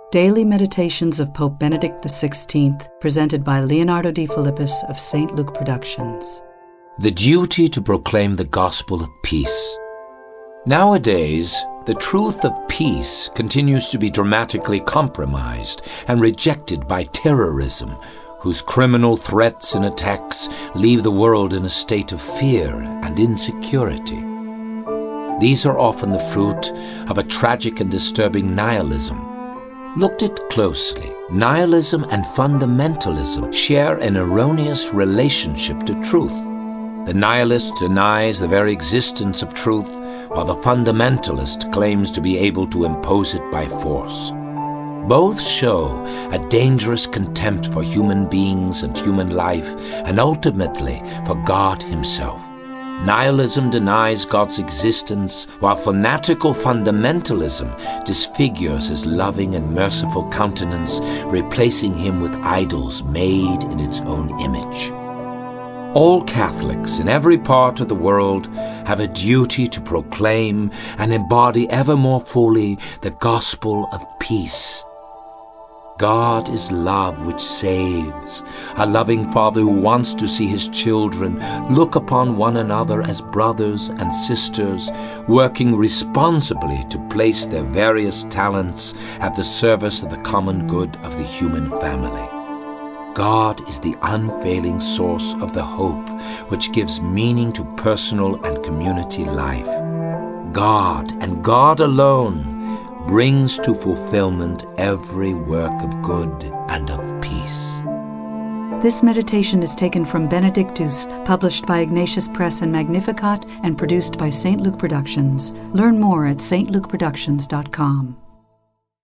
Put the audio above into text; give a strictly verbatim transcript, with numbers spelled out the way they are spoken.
Daily Meditations of Pope Benedict the sixteenth, presented by Leonardo de Philippis of Saint Luke Productions. The duty to proclaim the gospel of peace. Nowadays, the truth of peace continues to be dramatically compromised and rejected by terrorism, whose criminal threats and attacks leave the world in a state of fear and insecurity. These are often the fruit of a tragic and disturbing nihilism. Looked at closely, nihilism and fundamentalism share an erroneous relationship to truth. The nihilist denies the very existence of truth, while the fundamentalist claims to be able to impose it by force. Both show a dangerous contempt for human beings and human life, and ultimately for God Himself. Nihilism denies God's existence, while fanatical fundamentalism disfigures His loving and merciful countenance, replacing Him with idols made in its own image. All Catholics in every part of the world have a duty to proclaim and embody ever more fully the gospel of peace. God is love which saves, a loving Father who wants to see His children look upon one another as brothers and sisters, working responsibly to place their various talents at the service of the common good of the human family. God is the unfailing source of the hope which gives meaning to personal and community life. God, and God alone, brings to fulfillment every work of good and of peace. This meditation is taken from Benedictus, published by Ignatius Press and Magnificat, and produced by Saint Luke Productions. Learn more at s t luke productions dot com.